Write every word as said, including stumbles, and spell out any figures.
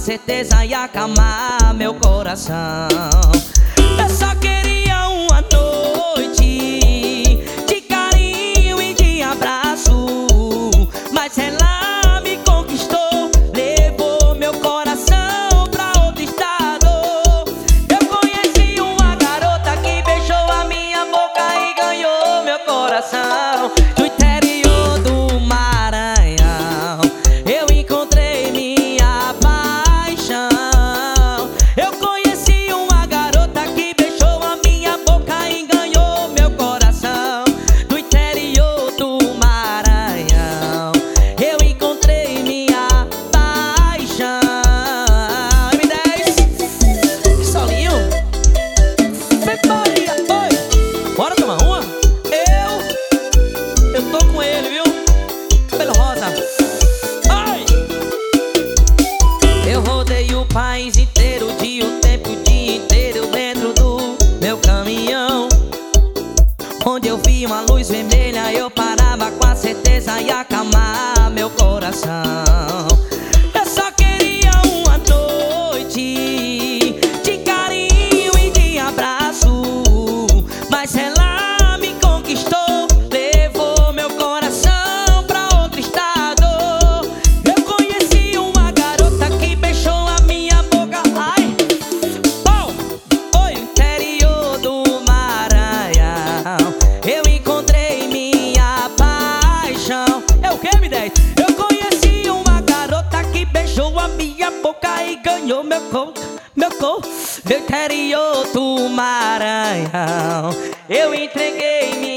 certeza ia acalmar meu coração. Eu só queria uma noite de carinho e de abraço, mas ela me conquistou, levou meu coração pra outro estado. Eu conheci uma garota que beijou a minha boca e ganhou meu coração. Do interior do Maranhão eu encontrei minha paixão. Eu conheci uma garota que beijou a minha boca e ganhou meu coração. Do interior do Maranhão eu encontrei minha paixão. M dez, que solinho. Vem Maria, oi, bora tomar uma? Eu, eu tô com ele, viu? Cabelo rosa. Ai! Eu rodei o país inteiro, o dia, o tempo, o dia inteiro dentro do meu caminhão. Onde eu vi uma luz vermelha, eu parava com a certeza ia acalmar meu coração. Eu só queria uma noite de carinho e de abraço, mas ela me conquistou, levou meu coração pra outro estado. Eu conheci uma garota que beijou a minha boca. Ai! Oh! Oi, interior do Maranhão eu encontrei minha paixão. É o que, M dez? Eu conheci uma garota que beijou a minha boca e ganhou meu cor, meu cor. Do interior do Maranhão eu entreguei minha